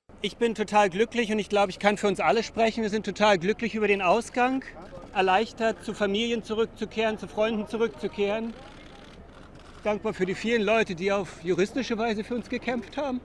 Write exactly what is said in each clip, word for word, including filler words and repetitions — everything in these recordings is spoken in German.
Ich bin total glücklich und ich glaube, ich kann für uns alle sprechen. Wir sind total glücklich über den Ausgang, erleichtert, zu Familien zurückzukehren, zu Freunden zurückzukehren. Dankbar für die vielen Leute, die auf juristische Weise für uns gekämpft haben,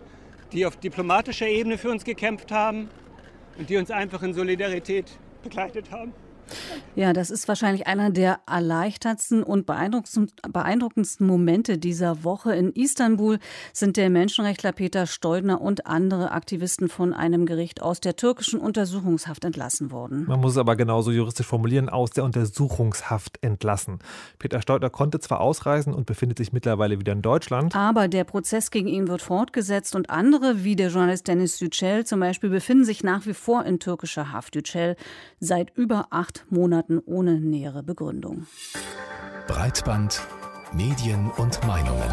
die auf diplomatischer Ebene für uns gekämpft haben und die uns einfach in Solidarität begleitet haben. Ja, das ist wahrscheinlich einer der erleichtertsten und beeindruckendsten Momente dieser Woche. In Istanbul sind der Menschenrechtler Peter Stoldner und andere Aktivisten von einem Gericht aus der türkischen Untersuchungshaft entlassen worden. Man muss es aber genauso juristisch formulieren, aus der Untersuchungshaft entlassen. Peter Stoldner konnte zwar ausreisen und befindet sich mittlerweile wieder in Deutschland. Aber der Prozess gegen ihn wird fortgesetzt und andere, wie der Journalist Deniz Yücel zum Beispiel, befinden sich nach wie vor in türkischer Haft. Yücel seit über acht Monaten ohne nähere Begründung. Breitband, Medien und Meinungen.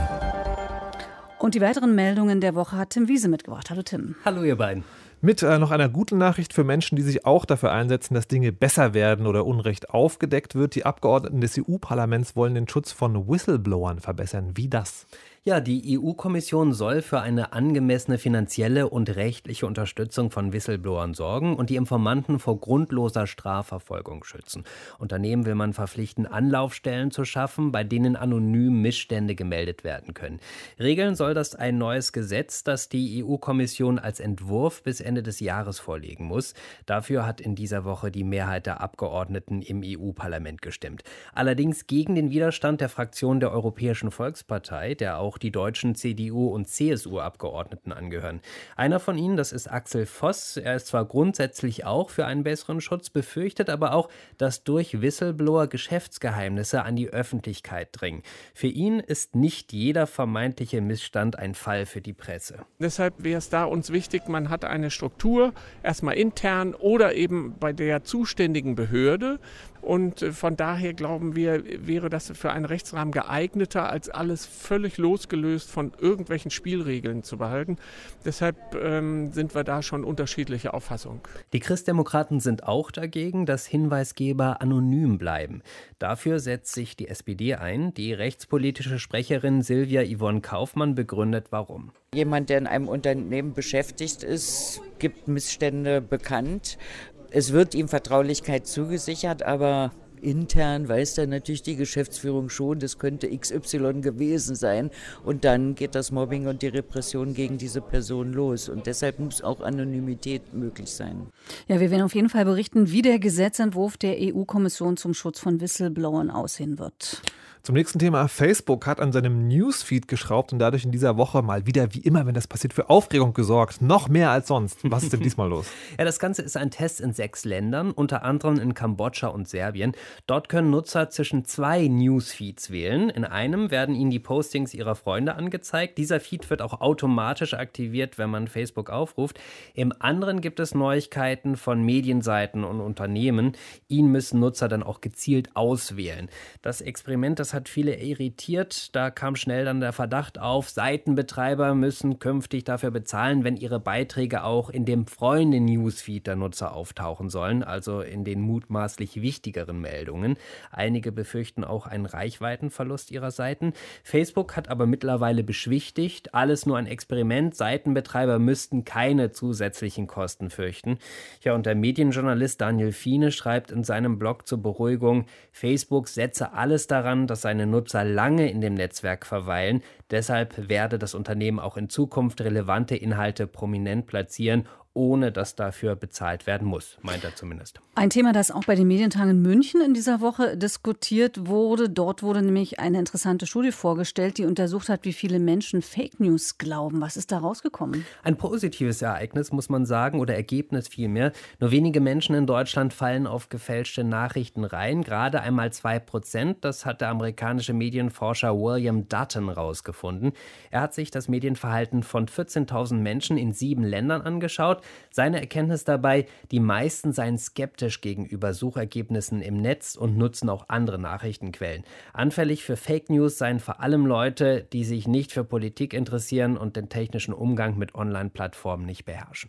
Und die weiteren Meldungen der Woche hat Tim Wiese mitgebracht. Hallo Tim. Hallo ihr beiden. Mit äh, noch einer guten Nachricht für Menschen, die sich auch dafür einsetzen, dass Dinge besser werden oder Unrecht aufgedeckt wird. Die Abgeordneten des E U-Parlaments wollen den Schutz von Whistleblowern verbessern. Wie das? Ja, die E U-Kommission soll für eine angemessene finanzielle und rechtliche Unterstützung von Whistleblowern sorgen und die Informanten vor grundloser Strafverfolgung schützen. Unternehmen will man verpflichten, Anlaufstellen zu schaffen, bei denen anonym Missstände gemeldet werden können. Regeln soll das ein neues Gesetz, das die E U-Kommission als Entwurf bis Ende des Jahres vorlegen muss. Dafür hat in dieser Woche die Mehrheit der Abgeordneten im E U-Parlament gestimmt. Allerdings gegen den Widerstand der Fraktion der Europäischen Volkspartei, der auch die deutschen C D U- und C S U-Abgeordneten angehören. Einer von ihnen, das ist Axel Voss. Er ist zwar grundsätzlich auch für einen besseren Schutz, befürchtet aber auch, dass durch Whistleblower Geschäftsgeheimnisse an die Öffentlichkeit dringen. Für ihn ist nicht jeder vermeintliche Missstand ein Fall für die Presse. Deshalb wäre es da uns wichtig, man hat eine Struktur, erstmal intern oder eben bei der zuständigen Behörde. Und von daher glauben wir, wäre das für einen Rechtsrahmen geeigneter, als alles völlig losgelöst von irgendwelchen Spielregeln zu behalten. Deshalb ähm, sind wir da schon unterschiedlicher Auffassung. Die Christdemokraten sind auch dagegen, dass Hinweisgeber anonym bleiben. Dafür setzt sich die S P D ein. Die rechtspolitische Sprecherin Silvia Yvonne Kaufmann begründet, warum. Jemand, der in einem Unternehmen beschäftigt ist, gibt Missstände bekannt. Es wird ihm Vertraulichkeit zugesichert, aber intern weiß dann natürlich die Geschäftsführung schon, das könnte X Y gewesen sein. Und dann geht das Mobbing und die Repression gegen diese Person los. Und deshalb muss auch Anonymität möglich sein. Ja, wir werden auf jeden Fall berichten, wie der Gesetzentwurf der E U-Kommission zum Schutz von Whistleblowern aussehen wird. Zum nächsten Thema. Facebook hat an seinem Newsfeed geschraubt und dadurch in dieser Woche mal wieder, wie immer, wenn das passiert, für Aufregung gesorgt. Noch mehr als sonst. Was ist denn diesmal los? Ja, das Ganze ist ein Test in sechs Ländern, unter anderem in Kambodscha und Serbien. Dort können Nutzer zwischen zwei Newsfeeds wählen. In einem werden ihnen die Postings ihrer Freunde angezeigt. Dieser Feed wird auch automatisch aktiviert, wenn man Facebook aufruft. Im anderen gibt es Neuigkeiten von Medienseiten und Unternehmen. Ihn müssen Nutzer dann auch gezielt auswählen. Das Experiment, das hat viele irritiert. Da kam schnell dann der Verdacht auf, Seitenbetreiber müssen künftig dafür bezahlen, wenn ihre Beiträge auch in dem Freunde-Newsfeed der Nutzer auftauchen sollen, also in den mutmaßlich wichtigeren Meldungen. Einige befürchten auch einen Reichweitenverlust ihrer Seiten. Facebook hat aber mittlerweile beschwichtigt, alles nur ein Experiment, Seitenbetreiber müssten keine zusätzlichen Kosten fürchten. Ja, und der Medienjournalist Daniel Fiene schreibt in seinem Blog zur Beruhigung, Facebook setze alles daran, dass seine Nutzer lange in dem Netzwerk verweilen. Deshalb werde das Unternehmen auch in Zukunft relevante Inhalte prominent platzieren, ohne dass dafür bezahlt werden muss, meint er zumindest. Ein Thema, das auch bei den Medientagen in München in dieser Woche diskutiert wurde. Dort wurde nämlich eine interessante Studie vorgestellt, die untersucht hat, wie viele Menschen Fake News glauben. Was ist da rausgekommen? Ein positives Ereignis, muss man sagen, oder Ergebnis vielmehr. Nur wenige Menschen in Deutschland fallen auf gefälschte Nachrichten rein, gerade einmal zwei Prozent. Das hat der amerikanische Medienforscher William Dutton rausgefunden. Er hat sich das Medienverhalten von vierzehntausend Menschen in sieben Ländern angeschaut. Seine Erkenntnis dabei, die meisten seien skeptisch gegenüber Suchergebnissen im Netz und nutzen auch andere Nachrichtenquellen. Anfällig für Fake News seien vor allem Leute, die sich nicht für Politik interessieren und den technischen Umgang mit Online-Plattformen nicht beherrschen.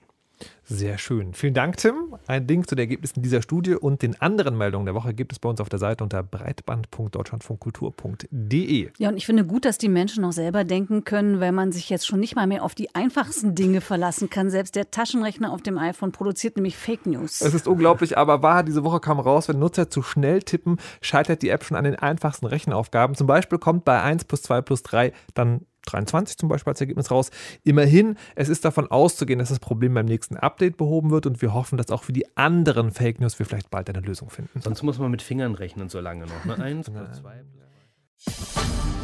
Sehr schön. Vielen Dank, Tim. Ein Link zu den Ergebnissen dieser Studie und den anderen Meldungen der Woche gibt es bei uns auf der Seite unter breitband punkt deutschlandfunkkultur punkt de. Ja, und ich finde gut, dass die Menschen auch selber denken können, weil man sich jetzt schon nicht mal mehr auf die einfachsten Dinge verlassen kann. Selbst der Taschenrechner auf dem iPhone produziert nämlich Fake News. Es ist unglaublich, aber wahr, diese Woche kam raus, wenn Nutzer zu schnell tippen, scheitert die App schon an den einfachsten Rechenaufgaben. Zum Beispiel kommt bei eins plus zwei plus drei dann dreiundzwanzig zum Beispiel als Ergebnis raus. Immerhin, es ist davon auszugehen, dass das Problem beim nächsten Update behoben wird und wir hoffen, dass auch für die anderen Fake News wir vielleicht bald eine Lösung finden. Sonst muss man mit Fingern rechnen so lange noch. Ne? Eins plus zwei plus drei.